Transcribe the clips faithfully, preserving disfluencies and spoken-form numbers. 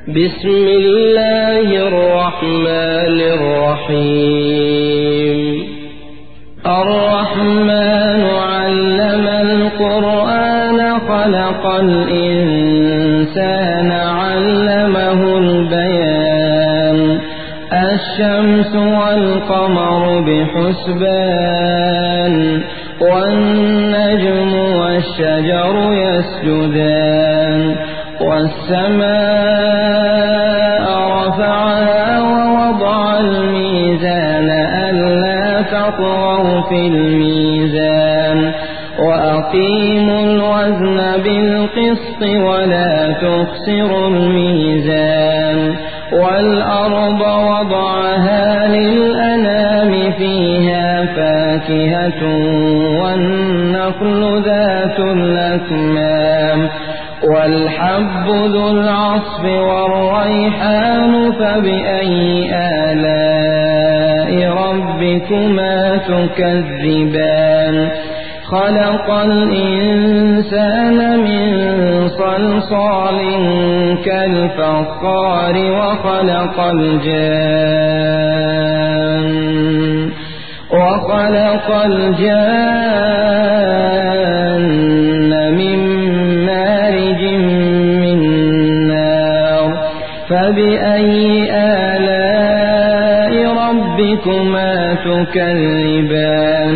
بسم الله الرحمن الرحيم الرحمن علم القرآن خلق الإنسان علمه البيان الشمس والقمر بحسبان والنجم والشجر يسجدان والسماء رفعها ووضع الميزان ألا تطغوا في الميزان وأقيموا الوزن بالقسط ولا تخسروا الميزان والأرض وضعها للأنام فيها فاكهة والنخل ذات الأكمام والحب ذو العصف والريحان فبأي آلاء ربكما تكذبان خلق الإنسان من صلصال كالفخار وخلق الجان وخلق الجان من مارج من نار فبأي آلاء ربكما تكذبان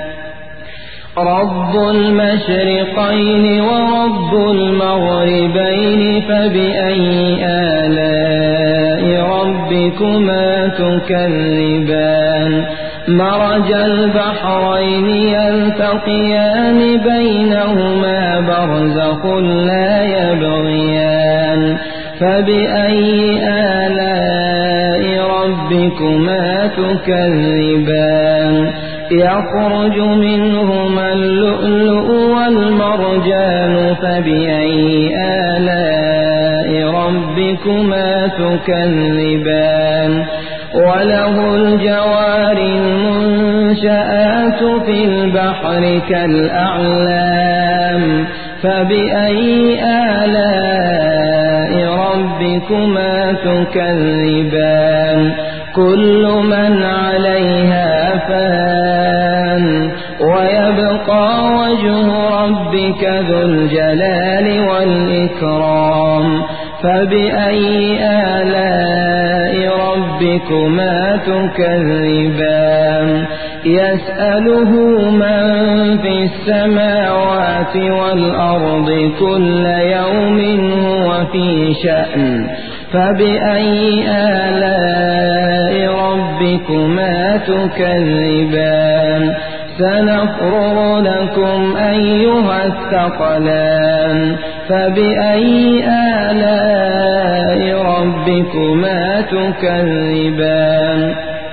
رب المشرقين ورب المغربين فبأي آلاء ربكما تكذبان مرج البحرين يلتقيان بينهما برزخ لا يبغيان فبأي آلاء ربكما تكذبان يخرج منهما اللؤلؤ والمرجان فبأي آلاء ربكما تكذبان وله الجوار المنشآت في البحر كالأعلام فبأي آلاء ربكما تكذبان كل من عليها فان ويبقى وجه ربك ذو الجلال والإكرام فبأي آلاء ربكما تكذبان يسأله من في السماوات والأرض كل يوم هو في شأن فبأي آلاء ربكما تكذبان سنفرغ لكم أيها الثقلان فبأي آلاء ربكما تكذبان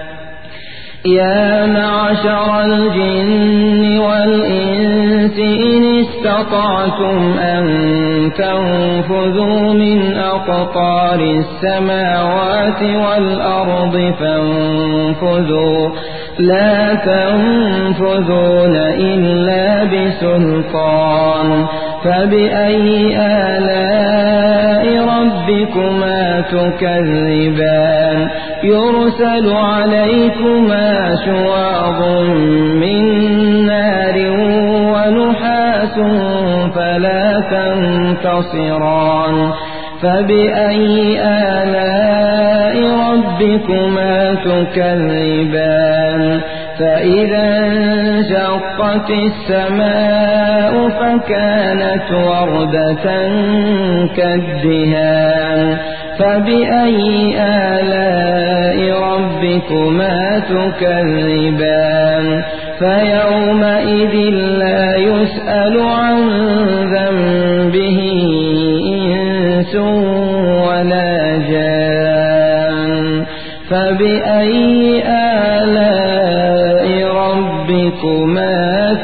يا معشر الجن والإنس إن استطعتم أن تنفذوا من أقطار السماوات والأرض فانفذوا لا تنفذون إلا بسلطان فبأي آلاء ربكما تكذبان يرسل عليكما شواظ من نار ونحاس فلا تنتصران فبأي آلاء ربكما تكذبان فإذا انشقت السماء فكانت وردة كالدهان فبأي آلاء ربكما تكذبان فيومئذ لا يسأل عن ذنبه إنس ولا جان فبأي آلاء ربكما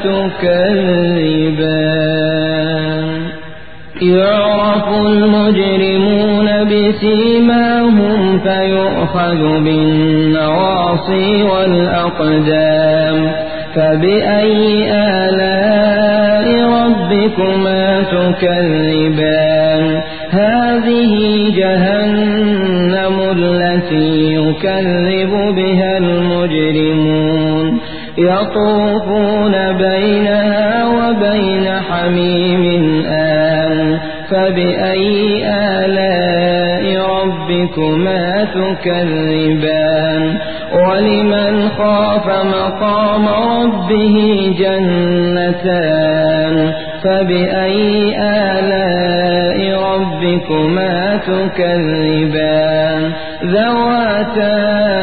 تكذبان يعرف المجرمون بسيماهم فيؤخذ بالنواصي والأقدام فبأي آلاء ربكما تكذبان هذه جهنم التي يكذب بها المجرمون يطوفون بينها وبين حميم آن فبأي آلاء ربكما تكذبان ولمن خاف مقام ربه جنتان فبأي آلاء ربكما تكذبان ذواتا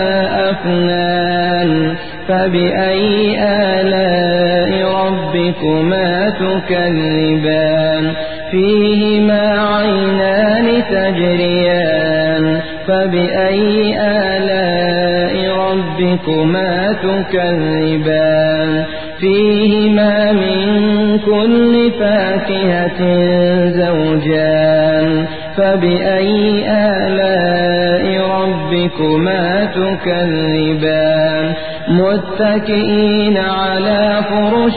أفنان فبأي آلاء ربكما تكذبان فيهما عينان تجريان فبأي آلاء ربكما تكذبان فيهما من كل فاكهة زوجان فبأي آلاء ربكما تكذبان متكئين على فرش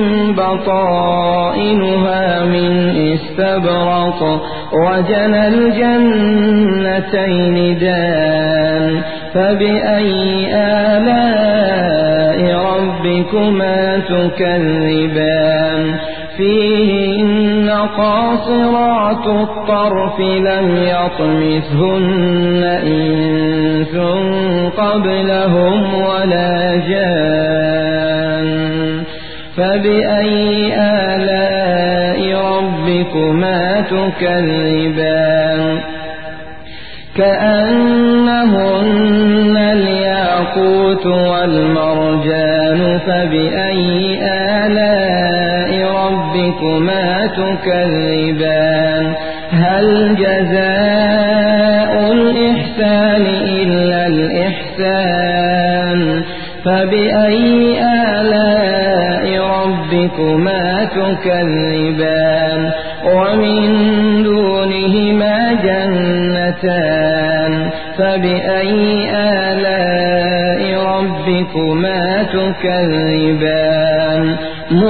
بطائنها من استبرق وجنى الجنتين دان فبأي آلاء ربكما تكذبان فيهن قاصرات الطرف لم يطمثهن إنس قبلهم ولا جان فبأي آلاء ربكما تكذبان كأنهن الياقوت والمرجان فبأي آلاء ربكما تكذبان هل جزاء الإحسان إلا الإحسان فبأي آلاء ربكما تكذبان ومن دونهما جنتان فبأي آلاء ربكما تكذبان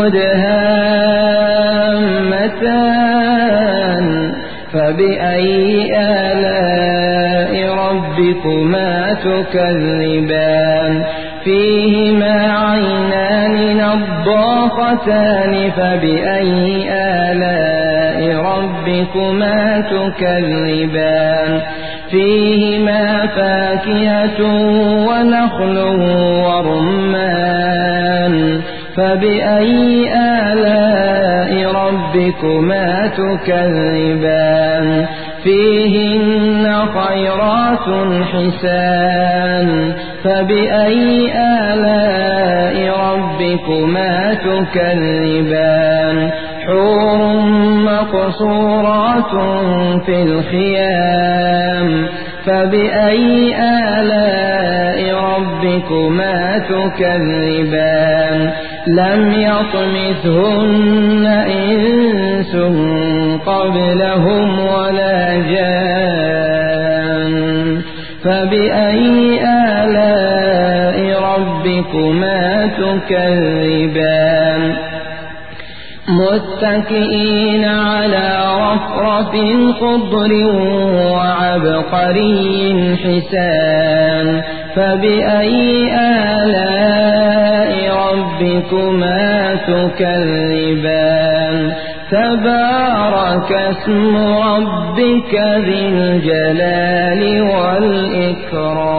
مدهامتان فبأي آلاء ربكما تكذبان فيهما عينان نضاختان فبأي آلاء ربكما تكذبان فيهما فاكهة ونخل ورمان فبأي آلاء ربكما تكذبان فيهن خيرات حسان فبأي آلاء ربكما تكذبان حور مقصورات في الخيام فبأي آلاء ربكما تكذبان لم يطمثهن إنس قبلهم ولا جان فبأي آلاء ربكما تكذبان متكئين على رفرف خضر وعبقري حسان فبأي آلاء ربكما تكذبان تبارك اسم ربك ذي الجلال والإكرام